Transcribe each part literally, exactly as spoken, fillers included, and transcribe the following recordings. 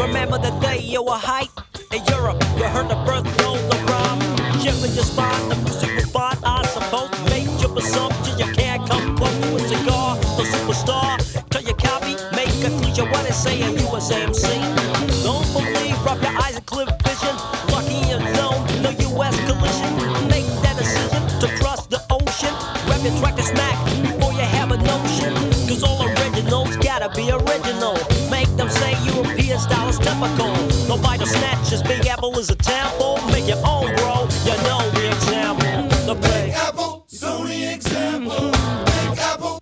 Remember the day you were hype in Europe? You heard the birth of the rhyme. Shipping your spine, the music was fine. I suppose make your assumption you can't come close to a cigar. The superstar, turn your copy, make a cliche what it say in U S A M C. Don't believe, rub your eyes and clear vision. Lucky you know, no U S collision. Make that decision to cross the ocean. Grab your track and smack before you have a notion. Cause all originals gotta be original. Make them say European style is typical. No bite or snatches, Big Apple is a temple. Make your own, bro, you know the example. The Big Apple is only example. Big Apple.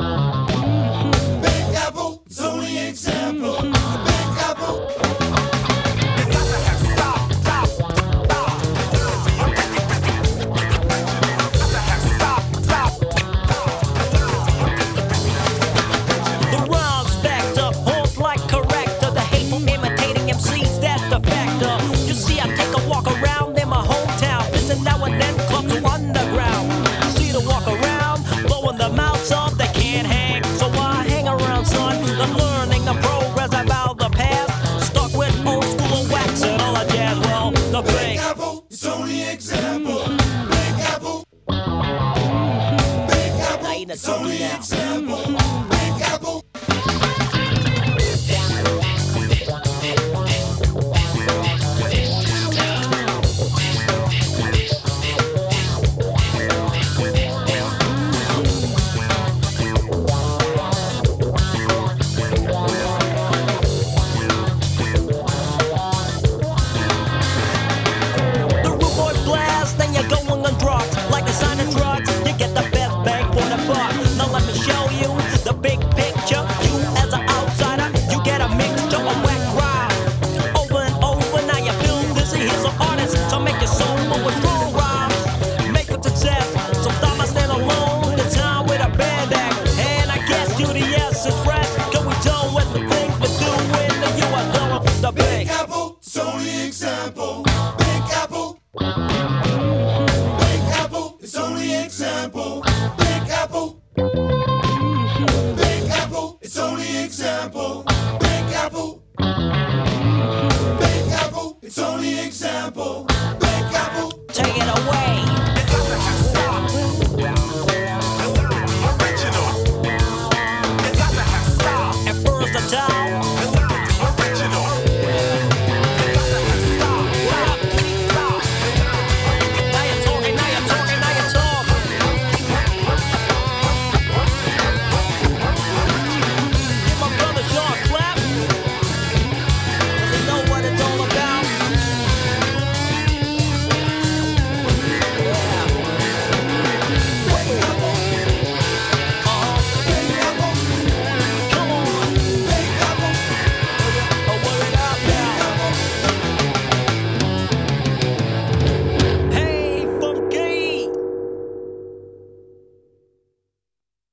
Big Apple is only example. Big Apple. I'm learning the progress about the past. Stuck with old school and wax and all that jazz. Well, the Big, Big Apple, it's only example. Big Apple. Big Apple, it's only example.